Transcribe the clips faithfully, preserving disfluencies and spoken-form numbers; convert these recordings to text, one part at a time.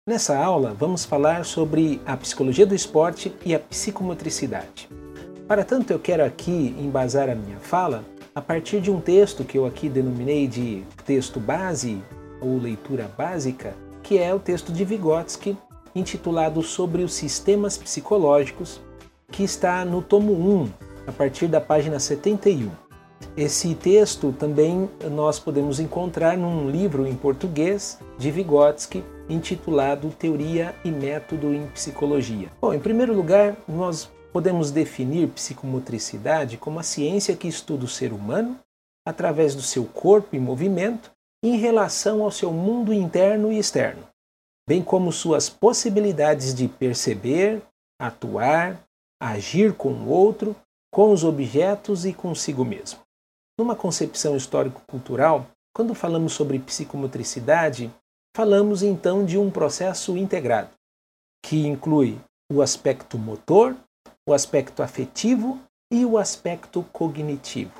Nessa aula, vamos falar sobre a psicologia do esporte e a psicomotricidade. Para tanto, eu quero aqui embasar a minha fala a partir de um texto que eu aqui denominei de texto base ou leitura básica, que é o texto de Vygotsky, intitulado Sobre os Sistemas Psicológicos, que está no tomo um, a partir da página setenta e um. Esse texto também nós podemos encontrar num livro em português de Vygotsky, intitulado Teoria e Método em Psicologia. Bom, em primeiro lugar, nós podemos definir psicomotricidade como a ciência que estuda o ser humano através do seu corpo e movimento em relação ao seu mundo interno e externo, bem como suas possibilidades de perceber, atuar, agir com o outro, com os objetos e consigo mesmo. Numa concepção histórico-cultural, quando falamos sobre psicomotricidade, falamos então de um processo integrado, que inclui o aspecto motor, o aspecto afetivo e o aspecto cognitivo.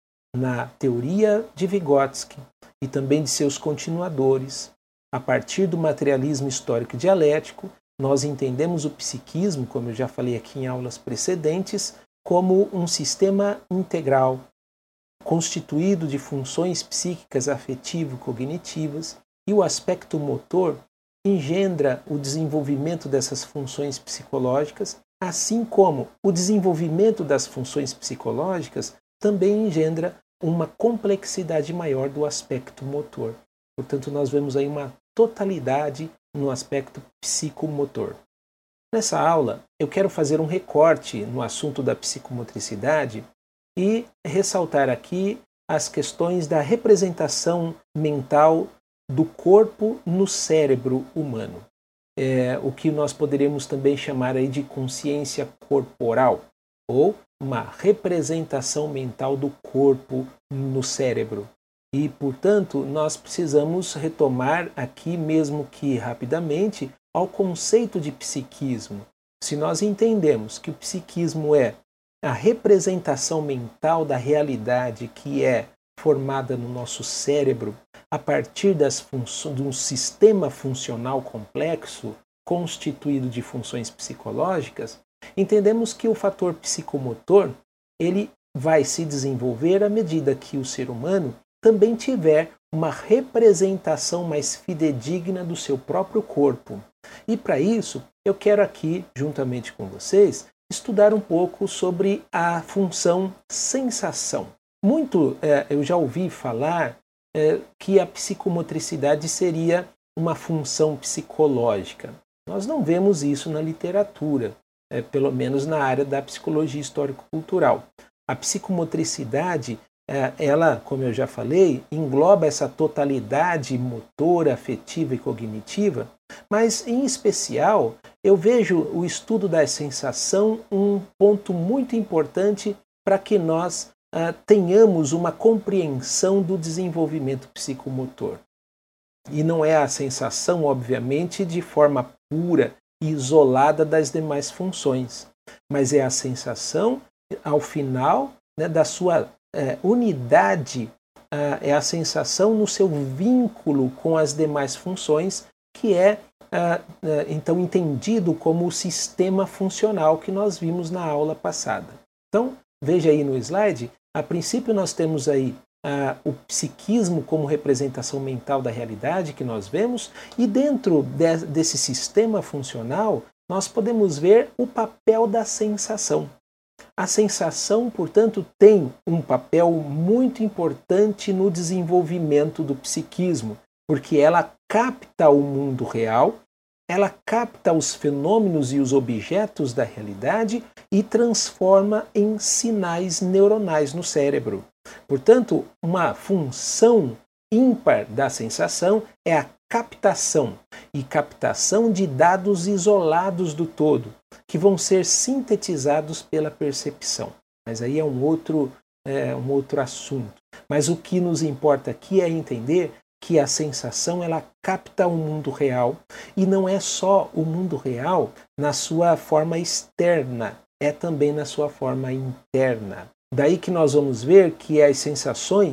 Na teoria de Vygotsky e também de seus continuadores, a partir do materialismo histórico dialético, nós entendemos o psiquismo, como eu já falei aqui em aulas precedentes, como um sistema integral, constituído de funções psíquicas afetivo-cognitivas, e o aspecto motor engendra o desenvolvimento dessas funções psicológicas, assim como o desenvolvimento das funções psicológicas também engendra uma complexidade maior do aspecto motor. Portanto, nós vemos aí uma totalidade no aspecto psicomotor. Nessa aula, eu quero fazer um recorte no assunto da psicomotricidade e ressaltar aqui as questões da representação mental do corpo no cérebro humano. É, o que nós poderíamos também chamar aí de consciência corporal, ou uma representação mental do corpo no cérebro. E, portanto, nós precisamos retomar aqui, mesmo que rapidamente, ao conceito de psiquismo. Se nós entendemos que o psiquismo é a representação mental da realidade que é formada no nosso cérebro a partir das funções de um sistema funcional complexo constituído de funções psicológicas, entendemos que o fator psicomotor ele vai se desenvolver à medida que o ser humano também tiver uma representação mais fidedigna do seu próprio corpo. E para isso, eu quero aqui, juntamente com vocês, estudar um pouco sobre a função sensação. Muito é, eu já ouvi falar é, que a psicomotricidade seria uma função psicológica. Nós não vemos isso na literatura, é, pelo menos na área da psicologia histórico-cultural. A psicomotricidade, é, ela, como eu já falei, engloba essa totalidade motora, afetiva e cognitiva, mas, em especial, eu vejo o estudo da sensação um ponto muito importante para que nós Uh, tenhamos uma compreensão do desenvolvimento psicomotor. E não é a sensação, obviamente, de forma pura e isolada das demais funções, mas é a sensação, ao final, né, da sua uh, unidade, uh, é a sensação no seu vínculo com as demais funções, que é, uh, uh, então, entendido como o sistema funcional que nós vimos na aula passada. Então, veja aí no slide. A princípio, nós temos aí ah, o psiquismo como representação mental da realidade que nós vemos, e dentro de, desse sistema funcional, nós podemos ver o papel da sensação. A sensação, portanto, tem um papel muito importante no desenvolvimento do psiquismo, porque ela capta o mundo real, ela capta os fenômenos e os objetos da realidade e transforma em sinais neuronais no cérebro. Portanto, uma função ímpar da sensação é a captação, e captação de dados isolados do todo, que vão ser sintetizados pela percepção. Mas aí é um outro, é, um outro assunto. Mas o que nos importa aqui é entender que a sensação ela capta o mundo real, e não é só o mundo real na sua forma externa, é também na sua forma interna. Daí que nós vamos ver que as sensações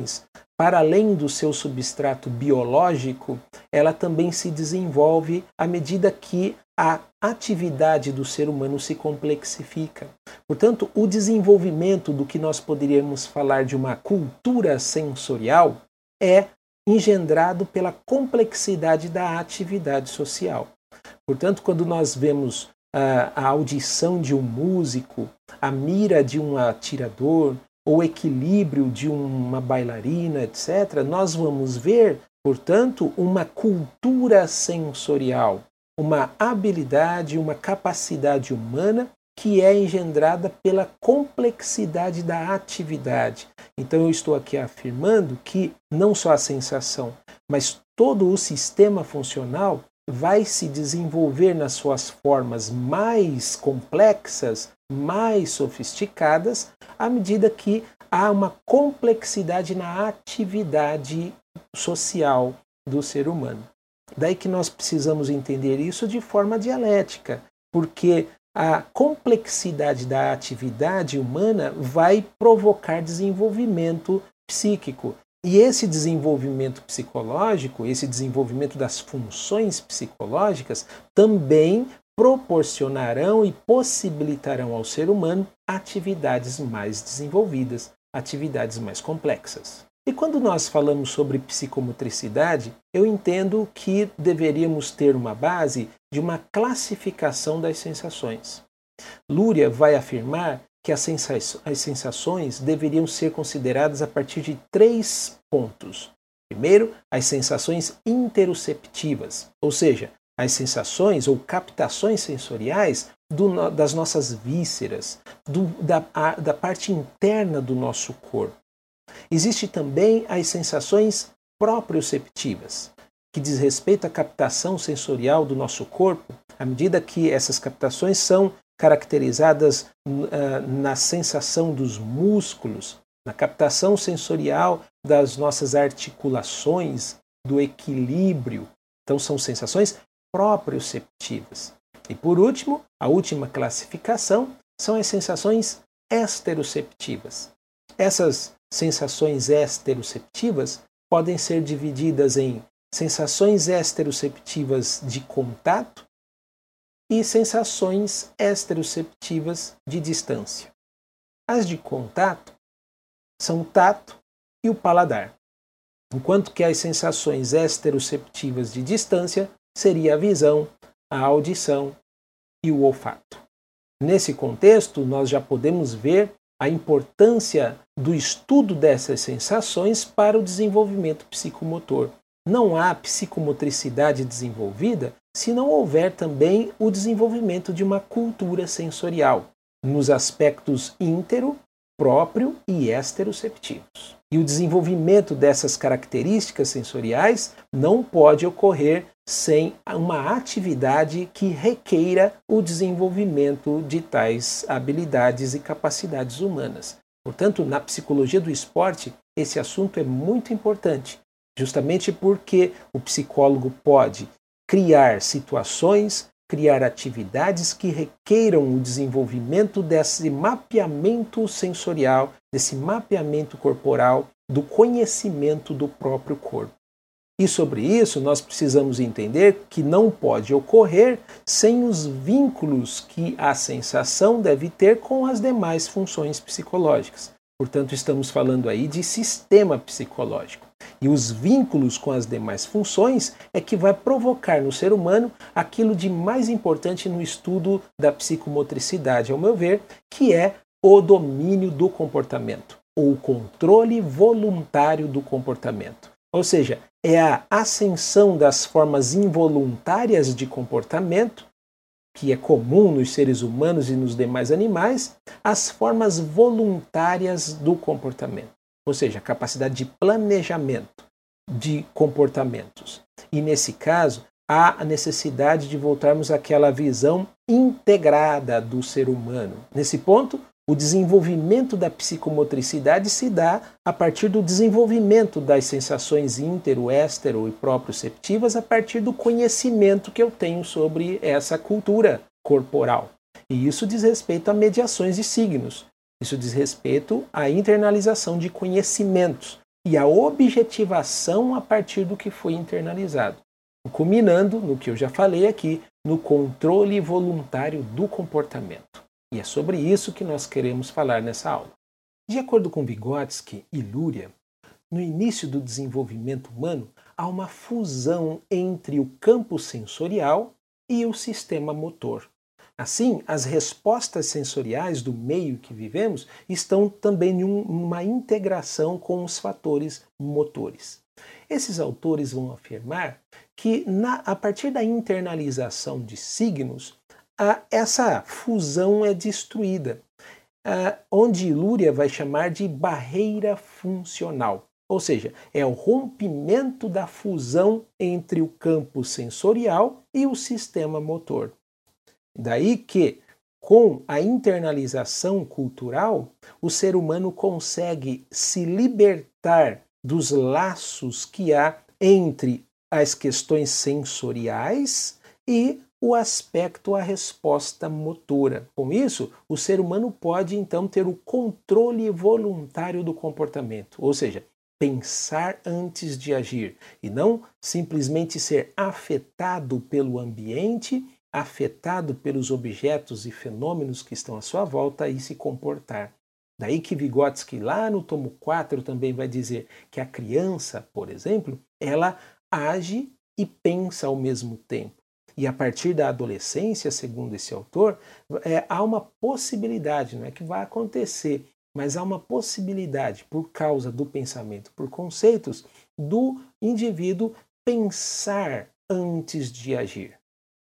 para além do seu substrato biológico, ela também se desenvolve à medida que a atividade do ser humano se complexifica. Portanto, o desenvolvimento do que nós poderíamos falar de uma cultura sensorial é engendrado pela complexidade da atividade social. Portanto, quando nós vemos a, a audição de um músico, a mira de um atirador, ou o equilíbrio de uma bailarina, etcétera, nós vamos ver, portanto, uma cultura sensorial, uma habilidade, uma capacidade humana que é engendrada pela complexidade da atividade. Então eu estou aqui afirmando que não só a sensação, mas todo o sistema funcional vai se desenvolver nas suas formas mais complexas, mais sofisticadas, à medida que há uma complexidade na atividade social do ser humano. Daí que nós precisamos entender isso de forma dialética, porque a complexidade da atividade humana vai provocar desenvolvimento psíquico. E esse desenvolvimento psicológico, esse desenvolvimento das funções psicológicas, também proporcionarão e possibilitarão ao ser humano atividades mais desenvolvidas, atividades mais complexas. E quando nós falamos sobre psicomotricidade, eu entendo que deveríamos ter uma base de uma classificação das sensações. Luria vai afirmar que as sensações deveriam ser consideradas a partir de três pontos. Primeiro, as sensações interoceptivas, ou seja, as sensações ou captações sensoriais do, das nossas vísceras, do, da, a, da parte interna do nosso corpo. Existe também as sensações proprioceptivas, que diz respeito à captação sensorial do nosso corpo, à medida que essas captações são caracterizadas uh, na sensação dos músculos, na captação sensorial das nossas articulações, do equilíbrio. Então são sensações proprioceptivas. E por último, a última classificação são as sensações esteroceptivas. Essas sensações esteroceptivas podem ser divididas em sensações esteroceptivas de contato e sensações esteroceptivas de distância. As de contato são o tato e o paladar, enquanto que as sensações esteroceptivas de distância seria a visão, a audição e o olfato. Nesse contexto, nós já podemos ver a importância do estudo dessas sensações para o desenvolvimento psicomotor. Não há psicomotricidade desenvolvida se não houver também o desenvolvimento de uma cultura sensorial, nos aspectos íntero, próprio e esteroceptivos. E o desenvolvimento dessas características sensoriais não pode ocorrer sem uma atividade que requeira o desenvolvimento de tais habilidades e capacidades humanas. Portanto, na psicologia do esporte, esse assunto é muito importante, justamente porque o psicólogo pode criar situações, criar atividades que requeiram o desenvolvimento desse mapeamento sensorial, desse mapeamento corporal, do conhecimento do próprio corpo. E sobre isso nós precisamos entender que não pode ocorrer sem os vínculos que a sensação deve ter com as demais funções psicológicas. Portanto, estamos falando aí de sistema psicológico. E os vínculos com as demais funções é que vai provocar no ser humano aquilo de mais importante no estudo da psicomotricidade, ao meu ver, que é o domínio do comportamento, ou o controle voluntário do comportamento. Ou seja, é a ascensão das formas involuntárias de comportamento, que é comum nos seres humanos e nos demais animais, às formas voluntárias do comportamento. Ou seja, a capacidade de planejamento de comportamentos. E nesse caso, há a necessidade de voltarmos àquela visão integrada do ser humano. Nesse ponto, o desenvolvimento da psicomotricidade se dá a partir do desenvolvimento das sensações intero, estero e proprioceptivas a partir do conhecimento que eu tenho sobre essa cultura corporal. E isso diz respeito a mediações de signos. Isso diz respeito à internalização de conhecimentos. e a objetivação a partir do que foi internalizado, culminando no que eu já falei aqui, no controle voluntário do comportamento. E é sobre isso que nós queremos falar nessa aula. De acordo com Vygotsky e Luria, no início do desenvolvimento humano, há uma fusão entre o campo sensorial e o sistema motor. Assim, as respostas sensoriais do meio que vivemos estão também em uma integração com os fatores motores. Esses autores vão afirmar que, na, a partir da internalização de signos, a, essa fusão é destruída, a, onde Luria vai chamar de barreira funcional. Ou seja, é o rompimento da fusão entre o campo sensorial e o sistema motor. Daí que, com a internalização cultural, o ser humano consegue se libertar dos laços que há entre as questões sensoriais e o aspecto, a resposta motora. Com isso, o ser humano pode então ter o controle voluntário do comportamento, ou seja, pensar antes de agir e não simplesmente ser afetado pelo ambiente, afetado pelos objetos e fenômenos que estão à sua volta e se comportar. Daí que Vygotsky, lá no tomo quatro, também vai dizer que a criança, por exemplo, ela age e pensa ao mesmo tempo. E a partir da adolescência, segundo esse autor, é, há uma possibilidade, não é que vai acontecer, mas há uma possibilidade, por causa do pensamento por conceitos, do indivíduo pensar antes de agir.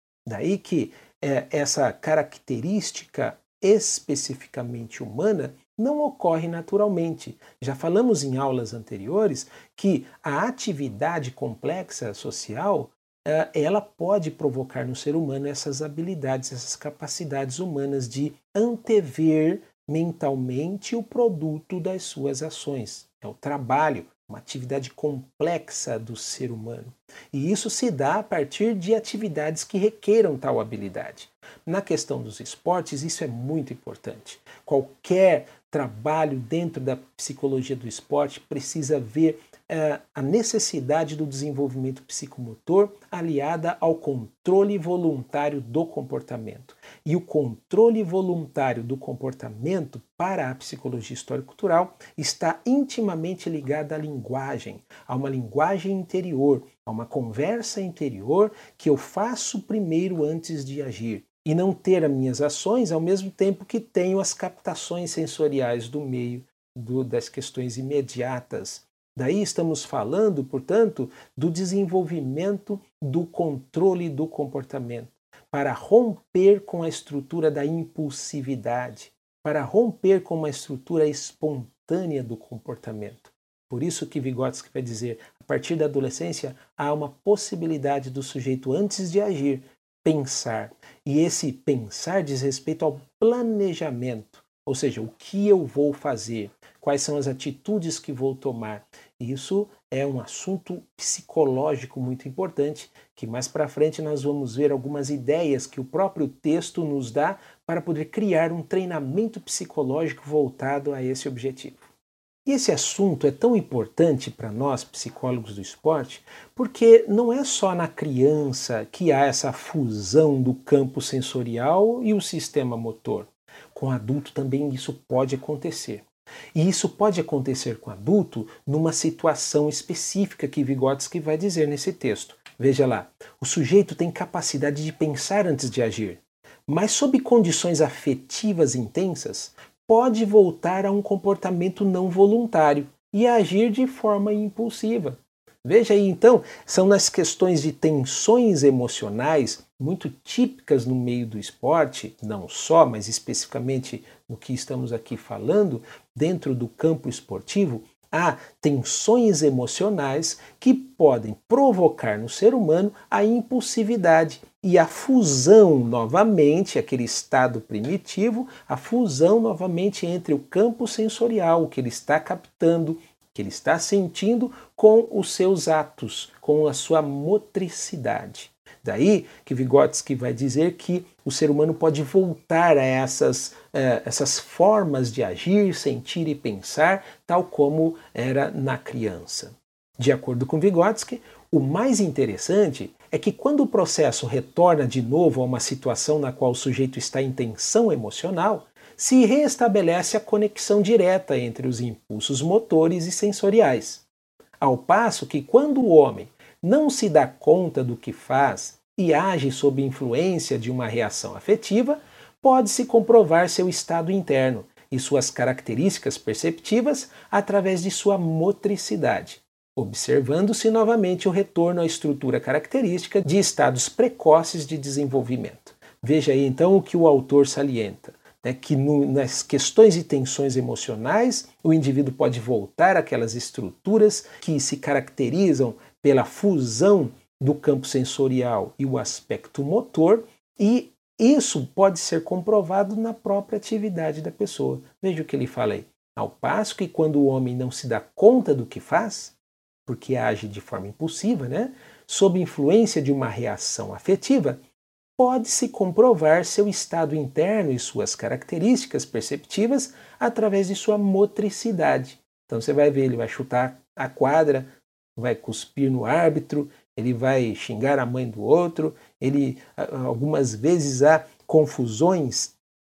Daí que é, essa característica especificamente humana não ocorre naturalmente. Já falamos em aulas anteriores que a atividade complexa social é, ela pode provocar no ser humano essas habilidades, essas capacidades humanas de antever mentalmente o produto das suas ações. É o trabalho, uma atividade complexa do ser humano. E isso se dá a partir de atividades que requeram tal habilidade. Na questão dos esportes, isso é muito importante. Qualquer trabalho dentro da psicologia do esporte precisa ver uh, a necessidade do desenvolvimento psicomotor aliada ao controle voluntário do comportamento. E o controle voluntário do comportamento para a psicologia histórico-cultural está intimamente ligado à linguagem, a uma linguagem interior, a uma conversa interior que eu faço primeiro antes de agir. E não ter as minhas ações ao mesmo tempo que tenho as captações sensoriais do meio do, das questões imediatas. Daí estamos falando, portanto, do desenvolvimento do controle do comportamento, para romper com a estrutura da impulsividade, para romper com uma estrutura espontânea do comportamento. Por isso que Vygotsky vai dizer, a partir da adolescência, há uma possibilidade do sujeito, antes de agir, pensar. E esse pensar diz respeito ao planejamento, ou seja, o que eu vou fazer, quais são as atitudes que vou tomar. Isso é um assunto psicológico muito importante, que mais para frente nós vamos ver algumas ideias que o próprio texto nos dá para poder criar um treinamento psicológico voltado a esse objetivo. E esse assunto é tão importante para nós, psicólogos do esporte, porque não é só na criança que há essa fusão do campo sensorial e o sistema motor. Com adulto também isso pode acontecer. E isso pode acontecer com adulto numa situação específica que Vygotsky vai dizer nesse texto. Veja lá, o sujeito tem capacidade de pensar antes de agir, mas sob condições afetivas intensas, pode voltar a um comportamento não voluntário e agir de forma impulsiva. Veja aí, então, são nas questões de tensões emocionais muito típicas no meio do esporte, não só, mas especificamente no que estamos aqui falando, dentro do campo esportivo, há tensões emocionais que podem provocar no ser humano a impulsividade e a fusão novamente, aquele estado primitivo, a fusão novamente entre o campo sensorial, o que ele está captando, que ele está sentindo com os seus atos, com a sua motricidade. Daí que Vygotsky vai dizer que o ser humano pode voltar a essas, uh, essas formas de agir, sentir e pensar, tal como era na criança. De acordo com Vygotsky, o mais interessante é que quando o processo retorna de novo a uma situação na qual o sujeito está em tensão emocional, se restabelece a conexão direta entre os impulsos motores e sensoriais. Ao passo que quando o homem não se dá conta do que faz e age sob influência de uma reação afetiva, pode-se comprovar seu estado interno e suas características perceptivas através de sua motricidade, observando-se novamente o retorno à estrutura característica de estados precoces de desenvolvimento. Veja aí então o que o autor salienta, né, que no, nas questões de tensões emocionais o indivíduo pode voltar àquelas estruturas que se caracterizam pela fusão do campo sensorial e o aspecto motor, e isso pode ser comprovado na própria atividade da pessoa. Veja o que ele fala aí. Ao passo que quando o homem não se dá conta do que faz, porque age de forma impulsiva, né, sob influência de uma reação afetiva, pode-se comprovar seu estado interno e suas características perceptivas através de sua motricidade. Então você vai ver, ele vai chutar a quadra, vai cuspir no árbitro, ele vai xingar a mãe do outro, ele algumas vezes há confusões,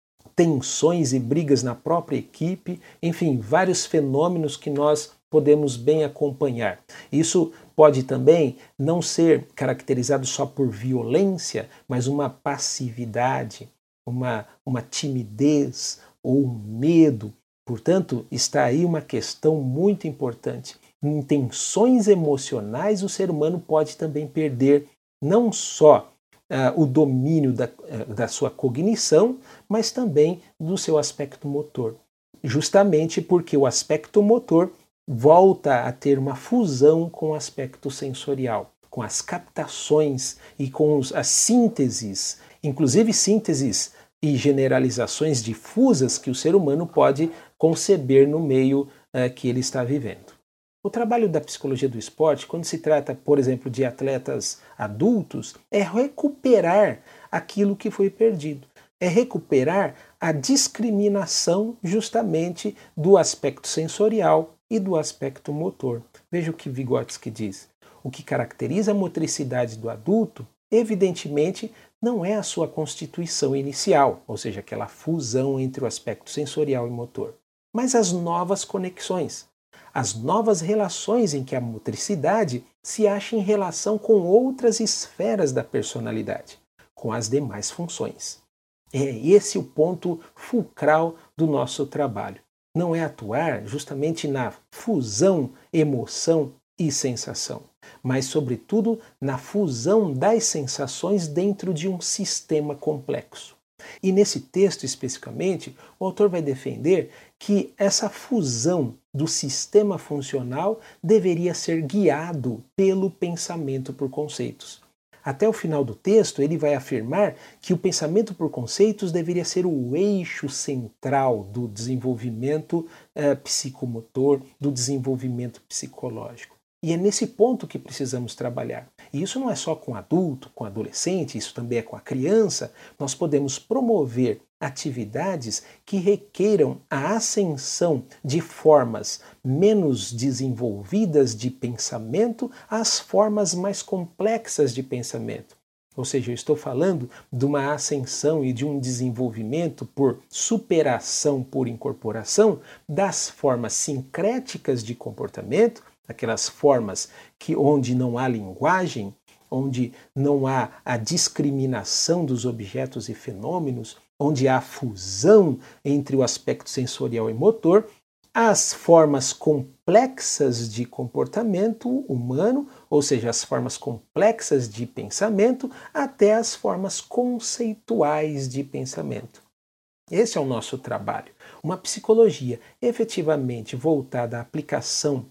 tensões e brigas na própria equipe, enfim, vários fenômenos que nós podemos bem acompanhar. Isso pode também não ser caracterizado só por violência, mas uma passividade, uma, uma timidez ou um medo. Portanto, está aí uma questão muito importante. Em tensões emocionais, o ser humano pode também perder não só uh, o domínio da, uh, da sua cognição, mas também do seu aspecto motor. Justamente porque o aspecto motor volta a ter uma fusão com o aspecto sensorial, com as captações e com os, as sínteses, inclusive sínteses e generalizações difusas que o ser humano pode conceber no meio uh, que ele está vivendo. O trabalho da psicologia do esporte, quando se trata, por exemplo, de atletas adultos, é recuperar aquilo que foi perdido. É recuperar a discriminação justamente do aspecto sensorial e do aspecto motor. Veja o que Vygotsky diz. O que caracteriza a motricidade do adulto, evidentemente, não é a sua constituição inicial, ou seja, aquela fusão entre o aspecto sensorial e motor, mas as novas conexões, as novas relações em que a motricidade se acha em relação com outras esferas da personalidade, com as demais funções. É esse o ponto fulcral do nosso trabalho. Não é atuar justamente na fusão emoção e sensação, mas, sobretudo, na fusão das sensações dentro de um sistema complexo. E nesse texto, especificamente, o autor vai defender que essa fusão do sistema funcional deveria ser guiado pelo pensamento por conceitos. Até o final do texto, ele vai afirmar que o pensamento por conceitos deveria ser o eixo central do desenvolvimento eh, psicomotor, do desenvolvimento psicológico. E é nesse ponto que precisamos trabalhar. E isso não é só com adulto, com adolescente, isso também é com a criança. Nós podemos promover atividades que requeiram a ascensão de formas menos desenvolvidas de pensamento às formas mais complexas de pensamento. Ou seja, eu estou falando de uma ascensão e de um desenvolvimento por superação, por incorporação das formas sincréticas de comportamento, aquelas formas que, onde não há linguagem, onde não há a discriminação dos objetos e fenômenos, onde há fusão entre o aspecto sensorial e motor, as formas complexas de comportamento humano, ou seja, as formas complexas de pensamento, até as formas conceituais de pensamento. Esse é o nosso trabalho. Uma psicologia efetivamente voltada à aplicação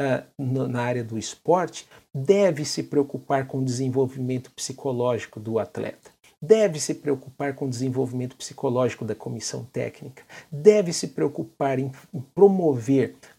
uh, na área do esporte deve se preocupar com o desenvolvimento psicológico do atleta, deve se preocupar com o desenvolvimento psicológico da comissão técnica, deve se preocupar em promover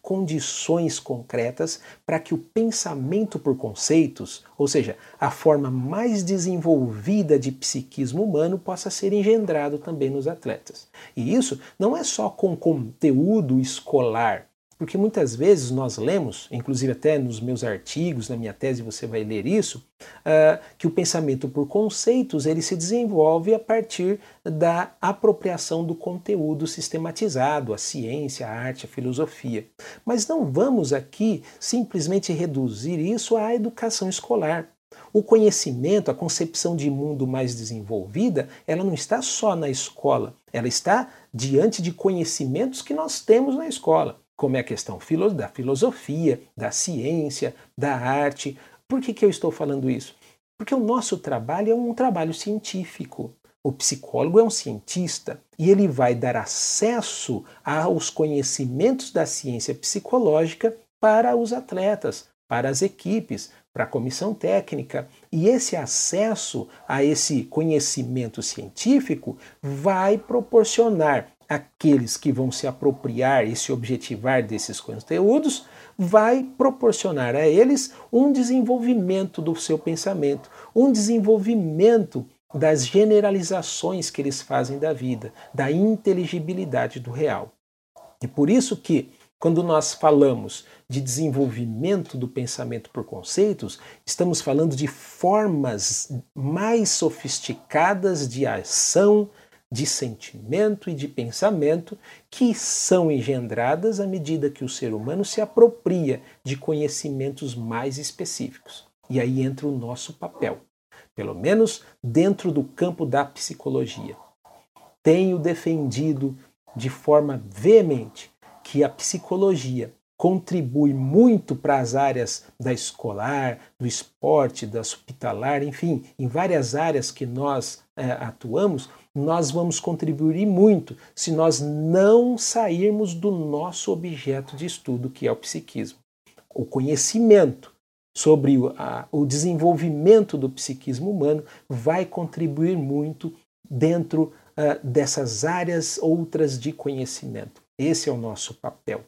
condições concretas para que o pensamento por conceitos, ou seja, a forma mais desenvolvida de psiquismo humano, possa ser engendrado também nos atletas. E isso não é só com conteúdo escolar, porque muitas vezes nós lemos, inclusive até nos meus artigos, na minha tese você vai ler isso, uh, que o pensamento por conceitos ele se desenvolve a partir da apropriação do conteúdo sistematizado, a ciência, a arte, a filosofia. Mas não vamos aqui simplesmente reduzir isso à educação escolar. O conhecimento, a concepção de mundo mais desenvolvida, ela não está só na escola, ela está diante de conhecimentos que nós temos na escola, como é a questão da filosofia, da ciência, da arte. Por que que eu estou falando isso? Porque o nosso trabalho é um trabalho científico. O psicólogo é um cientista e ele vai dar acesso aos conhecimentos da ciência psicológica para os atletas, para as equipes, para a comissão técnica. E esse acesso a esse conhecimento científico vai proporcionar aqueles que vão se apropriar e se objetivar desses conteúdos, vai proporcionar a eles um desenvolvimento do seu pensamento, um desenvolvimento das generalizações que eles fazem da vida, da inteligibilidade do real. E por isso que, quando nós falamos de desenvolvimento do pensamento por conceitos, estamos falando de formas mais sofisticadas de ação, de sentimento e de pensamento que são engendradas à medida que o ser humano se apropria de conhecimentos mais específicos. E aí entra o nosso papel, pelo menos dentro do campo da psicologia. Tenho defendido de forma veemente que a psicologia contribui muito para as áreas da escolar, do esporte, da hospitalar, enfim, em várias áreas que nós é, atuamos, nós vamos contribuir muito se nós não sairmos do nosso objeto de estudo, que é o psiquismo. O conhecimento sobre o, a, o desenvolvimento do psiquismo humano vai contribuir muito dentro uh, dessas áreas outras de conhecimento. Esse é o nosso papel.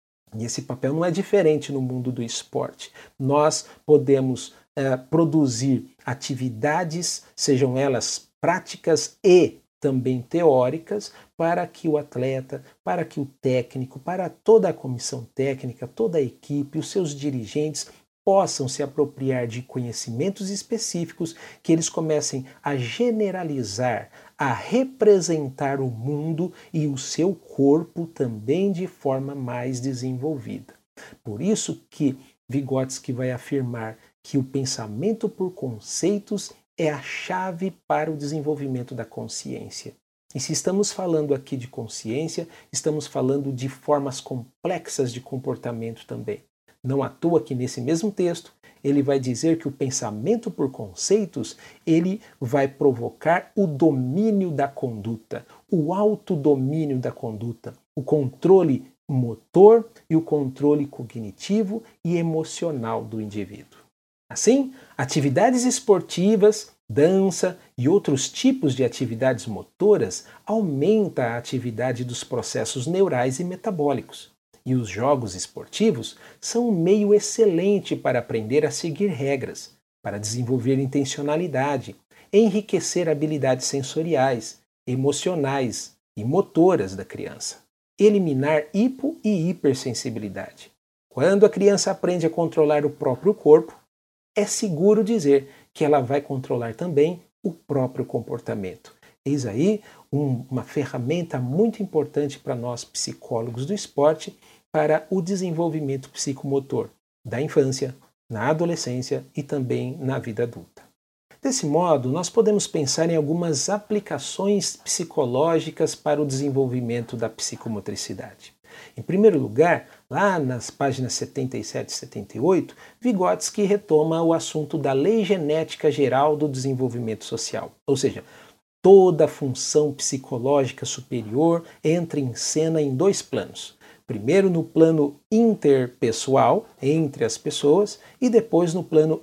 E esse papel não é diferente no mundo do esporte. Nós podemos uh, produzir atividades, sejam elas práticas e também teóricas, para que o atleta, para que o técnico, para toda a comissão técnica, toda a equipe, os seus dirigentes possam se apropriar de conhecimentos específicos, que eles comecem a generalizar, a representar o mundo e o seu corpo também de forma mais desenvolvida. Por isso que Vygotsky vai afirmar que o pensamento por conceitos é a chave para o desenvolvimento da consciência. E se estamos falando aqui de consciência, estamos falando de formas complexas de comportamento também. Não à toa que nesse mesmo texto ele vai dizer que o pensamento por conceitos ele vai provocar o domínio da conduta, o autodomínio da conduta, o controle motor e o controle cognitivo e emocional do indivíduo. Assim, atividades esportivas, dança e outros tipos de atividades motoras aumentam a atividade dos processos neurais e metabólicos. E os jogos esportivos são um meio excelente para aprender a seguir regras, para desenvolver intencionalidade, enriquecer habilidades sensoriais, emocionais e motoras da criança, eliminar hipo e hipersensibilidade. Quando a criança aprende a controlar o próprio corpo, é seguro dizer que ela vai controlar também o próprio comportamento. Eis aí um, uma ferramenta muito importante para nós psicólogos do esporte para o desenvolvimento psicomotor da infância, na adolescência e também na vida adulta. Desse modo, nós podemos pensar em algumas aplicações psicológicas para o desenvolvimento da psicomotricidade. Em primeiro lugar, lá nas páginas setenta e sete e setenta e oito, Vygotsky retoma o assunto da Lei Genética Geral do Desenvolvimento Social, ou seja, toda a função psicológica superior entra em cena em dois planos. Primeiro no plano interpessoal, entre as pessoas, e depois no plano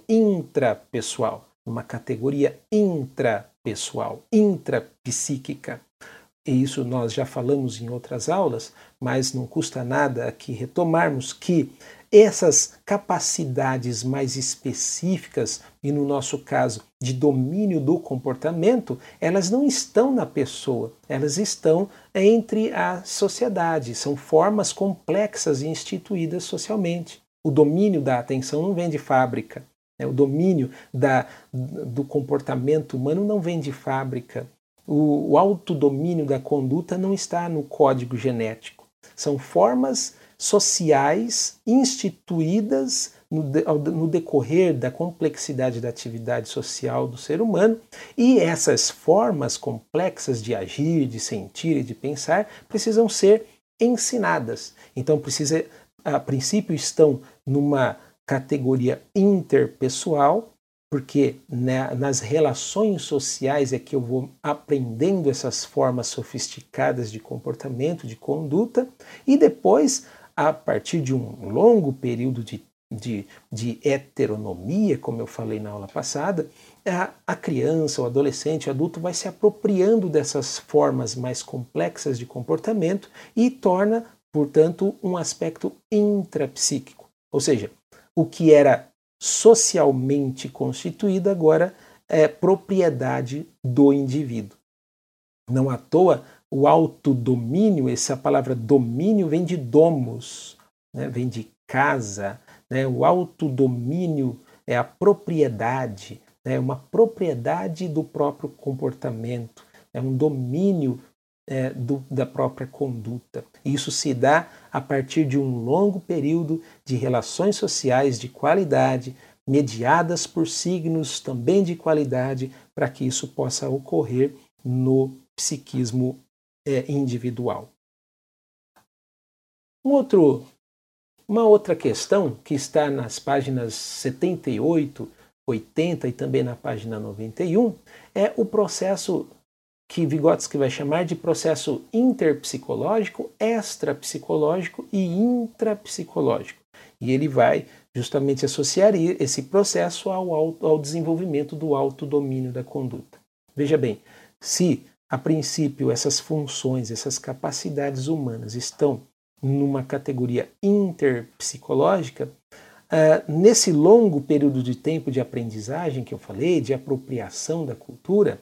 intrapessoal, uma categoria intrapessoal, intrapsíquica. e isso nós já falamos em outras aulas, mas não custa nada aqui retomarmos que essas capacidades mais específicas, e no nosso caso de domínio do comportamento, elas não estão na pessoa, elas estão entre a sociedade, são formas complexas e instituídas socialmente. O domínio da atenção não vem de fábrica, né? O domínio da, do comportamento humano não vem de fábrica. O, o autodomínio da conduta não está no código genético. São formas sociais instituídas no, de, no decorrer da complexidade da atividade social do ser humano, e essas formas complexas de agir, de sentir e de pensar precisam ser ensinadas. Então, precisa, a princípio, estão numa categoria interpessoal, porque né, nas relações sociais é que eu vou aprendendo essas formas sofisticadas de comportamento, de conduta, e depois, a partir de um longo período de, de, de heteronomia, como eu falei na aula passada, a, a criança, o adolescente, o adulto vai se apropriando dessas formas mais complexas de comportamento e torna, portanto, um aspecto intrapsíquico. Ou seja, o que era socialmente constituído agora é propriedade do indivíduo. Não à toa, o autodomínio, essa palavra domínio vem de domus, né? Vem de casa, né? O autodomínio é a propriedade, né? Uma propriedade do próprio comportamento, é um domínio é, do, da própria conduta. Isso se dá a partir de um longo período de relações sociais de qualidade, mediadas por signos também de qualidade, para que isso possa ocorrer no psiquismo é, individual. Um outro, uma outra questão que está nas páginas setenta e oito, oitenta e também na página noventa e um é o processo que Vygotsky vai chamar de processo interpsicológico, extrapsicológico e intrapsicológico. E ele vai justamente associar esse processo ao, ao desenvolvimento do autodomínio da conduta. Veja bem, se a princípio essas funções, essas capacidades humanas estão numa categoria interpsicológica, uh, nesse longo período de tempo de aprendizagem que eu falei, de apropriação da cultura,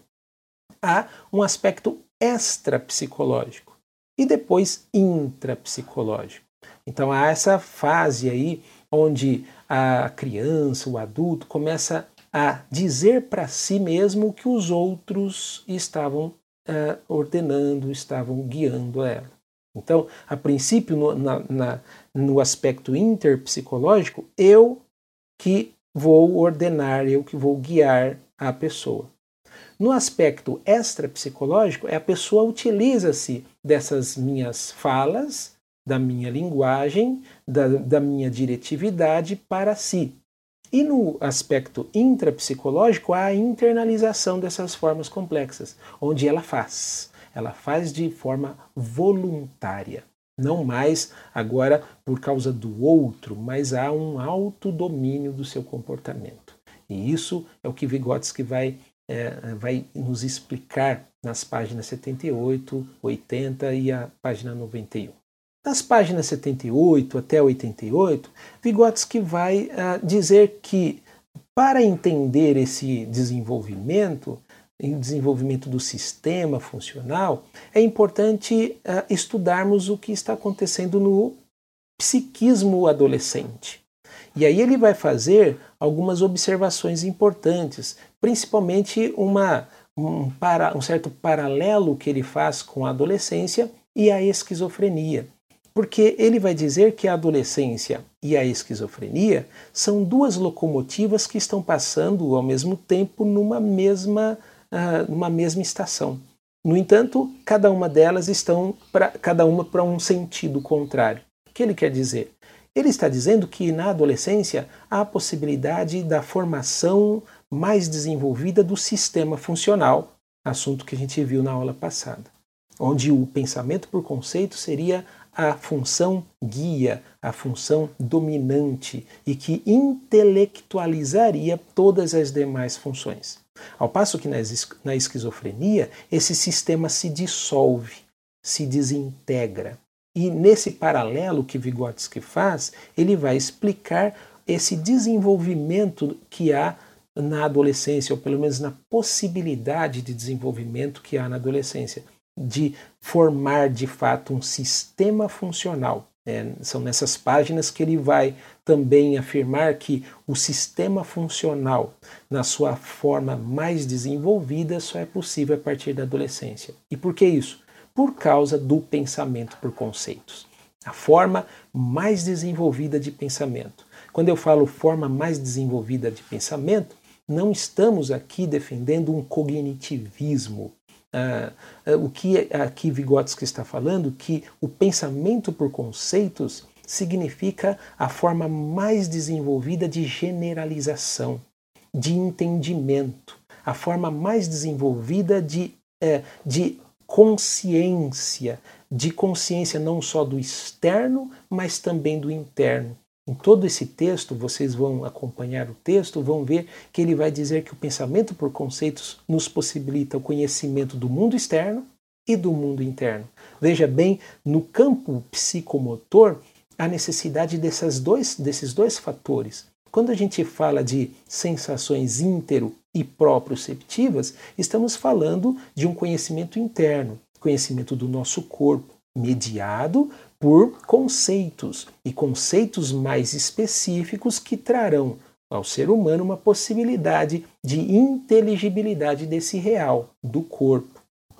há um aspecto extrapsicológico e depois intrapsicológico. Então há essa fase aí onde a criança, o adulto, começa a dizer para si mesmo o que os outros estavam uh, ordenando, estavam guiando a ela. Então, a princípio, no, na, na, no aspecto interpsicológico, eu que vou ordenar, eu que vou guiar a pessoa. No aspecto extrapsicológico, a pessoa utiliza-se dessas minhas falas, da minha linguagem, da, da minha diretividade para si. E no aspecto intrapsicológico, há a internalização dessas formas complexas, onde ela faz. Ela faz de forma voluntária. Não mais agora por causa do outro, mas há um autodomínio do seu comportamento. E isso é o que Vygotsky vai É, vai nos explicar nas páginas setenta e oito, oitenta e a página noventa e um. Nas páginas setenta e oito até oitenta e oito, Vygotsky vai uh, dizer que para entender esse desenvolvimento, o desenvolvimento do sistema funcional, é importante uh, estudarmos o que está acontecendo no psiquismo adolescente. E aí ele vai fazer algumas observações importantes, principalmente uma, um, para, um certo paralelo que ele faz com a adolescência e a esquizofrenia. Porque ele vai dizer que a adolescência e a esquizofrenia são duas locomotivas que estão passando ao mesmo tempo numa mesma, uh, numa mesma estação. No entanto, cada uma delas estão pra, cada uma para um sentido contrário. O que ele quer dizer? Ele está dizendo que na adolescência há a possibilidade da formação mais desenvolvida do sistema funcional, assunto que a gente viu na aula passada, onde o pensamento por conceito seria a função guia, a função dominante e que intelectualizaria todas as demais funções. Ao passo que na esquizofrenia, esse sistema se dissolve, se desintegra. E nesse paralelo que Vygotsky faz, ele vai explicar esse desenvolvimento que há na adolescência, ou pelo menos na possibilidade de desenvolvimento que há na adolescência, de formar de fato um sistema funcional. É, são nessas páginas que ele vai também afirmar que o sistema funcional, na sua forma mais desenvolvida, só é possível a partir da adolescência. E por que isso? Por causa do pensamento por conceitos. A forma mais desenvolvida de pensamento. Quando eu falo forma mais desenvolvida de pensamento, não estamos aqui defendendo um cognitivismo. Ah, o que aqui Vygotsky está falando, que o pensamento por conceitos significa a forma mais desenvolvida de generalização, de entendimento, a forma mais desenvolvida de, é, de consciência, de consciência não só do externo, mas também do interno. Em todo esse texto, vocês vão acompanhar o texto, vão ver que ele vai dizer que o pensamento por conceitos nos possibilita o conhecimento do mundo externo e do mundo interno. Veja bem, no campo psicomotor, a necessidade dessas dois, desses dois fatores. Quando a gente fala de sensações intero e proprioceptivas, estamos falando de um conhecimento interno, conhecimento do nosso corpo, mediado por conceitos, e conceitos mais específicos que trarão ao ser humano uma possibilidade de inteligibilidade desse real, do corpo.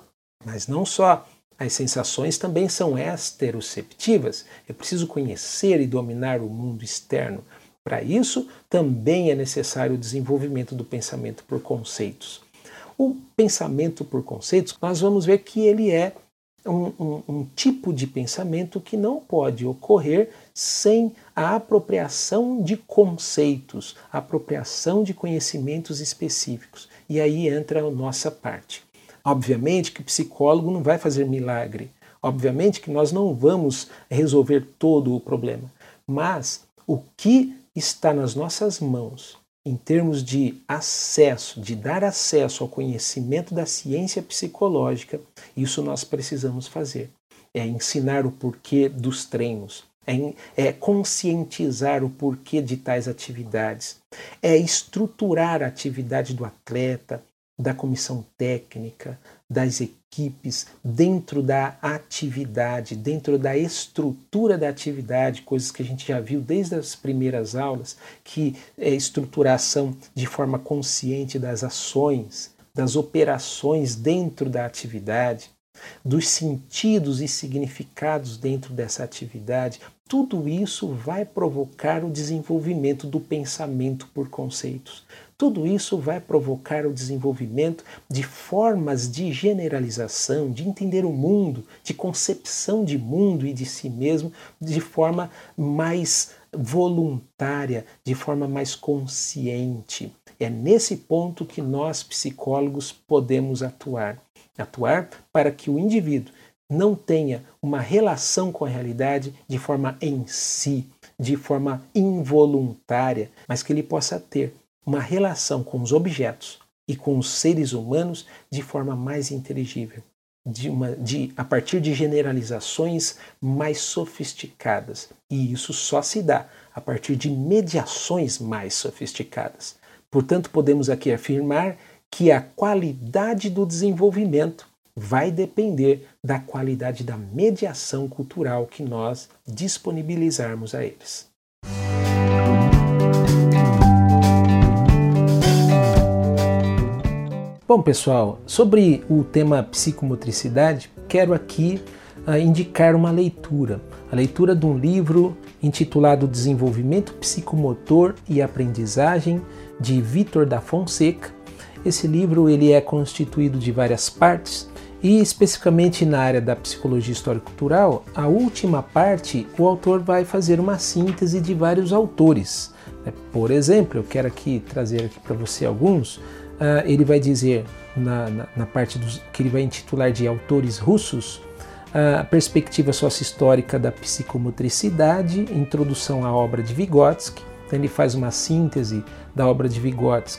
Mas não só, as sensações também são exteroceptivas. Eu preciso conhecer e dominar o mundo externo. Para isso, também é necessário o desenvolvimento do pensamento por conceitos. O pensamento por conceitos, nós vamos ver que ele é Um, um, um tipo de pensamento que não pode ocorrer sem a apropriação de conceitos, a apropriação de conhecimentos específicos. E aí entra a nossa parte. Obviamente que o psicólogo não vai fazer milagre, obviamente que nós não vamos resolver todo o problema, mas o que está nas nossas mãos em termos de acesso, de dar acesso ao conhecimento da ciência psicológica, isso nós precisamos fazer. É ensinar o porquê dos treinos, é, é conscientizar o porquê de tais atividades, é estruturar a atividade do atleta, da comissão técnica, das equipes, dentro da atividade, dentro da estrutura da atividade, coisas que a gente já viu desde as primeiras aulas, que é estruturação de forma consciente das ações, das operações dentro da atividade, dos sentidos e significados dentro dessa atividade. Tudo isso vai provocar o desenvolvimento do pensamento por conceitos. Tudo isso vai provocar o desenvolvimento de formas de generalização, de entender o mundo, de concepção de mundo e de si mesmo de forma mais voluntária, de forma mais consciente. É nesse ponto que nós, psicólogos, podemos atuar. Atuar para que o indivíduo não tenha uma relação com a realidade de forma em si, de forma involuntária, mas que ele possa ter uma relação com os objetos e com os seres humanos de forma mais inteligível, de uma, de, a partir de generalizações mais sofisticadas. E isso só se dá a partir de mediações mais sofisticadas. Portanto, podemos aqui afirmar que a qualidade do desenvolvimento vai depender da qualidade da mediação cultural que nós disponibilizarmos a eles. Bom, pessoal, sobre o tema psicomotricidade, quero aqui uh, indicar uma leitura. A leitura de um livro intitulado Desenvolvimento Psicomotor e Aprendizagem, de Vítor da Fonseca. Esse livro ele é constituído de várias partes e, especificamente na área da psicologia histórico-cultural, a última parte, o autor vai fazer uma síntese de vários autores. Por exemplo, eu quero aqui trazer aqui para você alguns. Uh, ele vai dizer, na, na, na parte dos, que ele vai intitular de autores russos, uh, a perspectiva sócio-histórica da psicomotricidade, introdução à obra de Vygotsky. Então ele faz uma síntese da obra de Vygotsky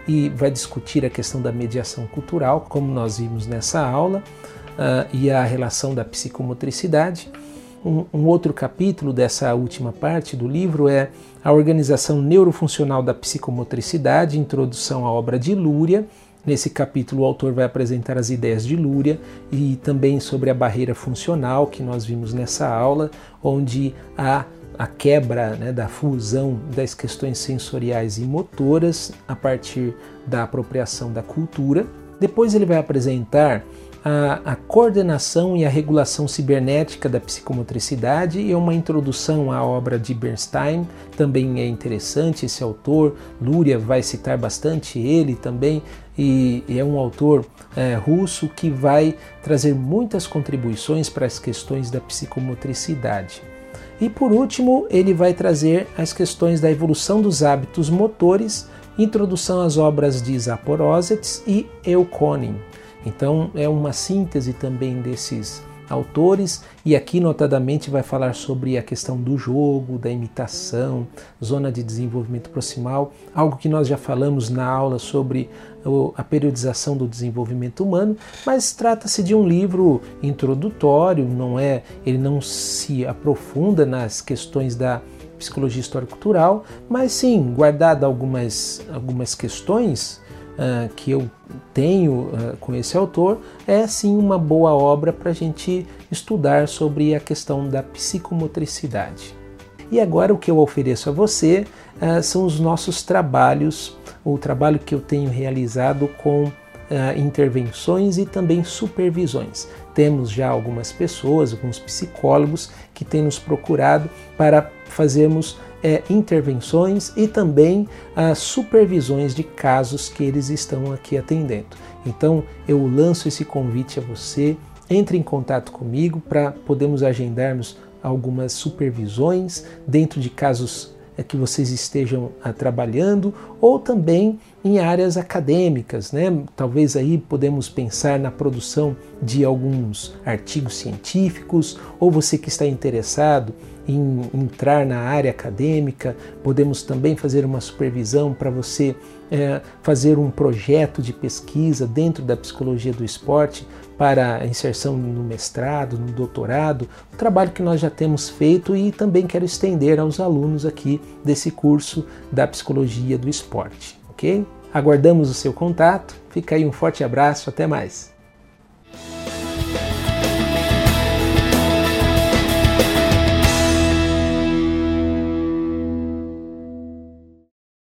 e vai discutir a questão da mediação cultural, como nós vimos nessa aula, uh, e a relação da psicomotricidade. Um, um outro capítulo dessa última parte do livro é a organização neurofuncional da psicomotricidade, introdução à obra de Luria. Nesse capítulo o autor vai apresentar as ideias de Luria e também sobre a barreira funcional que nós vimos nessa aula, onde há a quebra, né, da fusão das questões sensoriais e motoras a partir da apropriação da cultura. Depois ele vai apresentar A, a coordenação e a regulação cibernética da psicomotricidade e uma introdução à obra de Bernstein. Também é interessante esse autor, Luria vai citar bastante ele também, e, e é um autor é, russo que vai trazer muitas contribuições para as questões da psicomotricidade. E por último, ele vai trazer as questões da evolução dos hábitos motores, introdução às obras de Zaporozhets e Eukonin. Então é uma síntese também desses autores, e aqui notadamente vai falar sobre a questão do jogo, da imitação, zona de desenvolvimento proximal, algo que nós já falamos na aula sobre a periodização do desenvolvimento humano, mas trata-se de um livro introdutório, não é, ele não se aprofunda nas questões da psicologia histórico-cultural, mas sim, guardado algumas, algumas questões Uh, que eu tenho uh, com esse autor, é sim uma boa obra para a gente estudar sobre a questão da psicomotricidade. E agora o que eu ofereço a você uh, são os nossos trabalhos, o trabalho que eu tenho realizado com uh, intervenções e também supervisões. Temos já algumas pessoas, alguns psicólogos que têm nos procurado para fazermos É, intervenções e também as supervisões de casos que eles estão aqui atendendo. Então eu lanço esse convite a você, entre em contato comigo para podermos agendarmos algumas supervisões dentro de casos é, que vocês estejam a, trabalhando, ou também em áreas acadêmicas, né? Talvez aí podemos pensar na produção de alguns artigos científicos, ou você que está interessado em entrar na área acadêmica, podemos também fazer uma supervisão para você é, fazer um projeto de pesquisa dentro da psicologia do esporte para a inserção no mestrado, no doutorado, um trabalho que nós já temos feito e também quero estender aos alunos aqui desse curso da psicologia do esporte, ok? Aguardamos o seu contato, fica aí um forte abraço, até mais!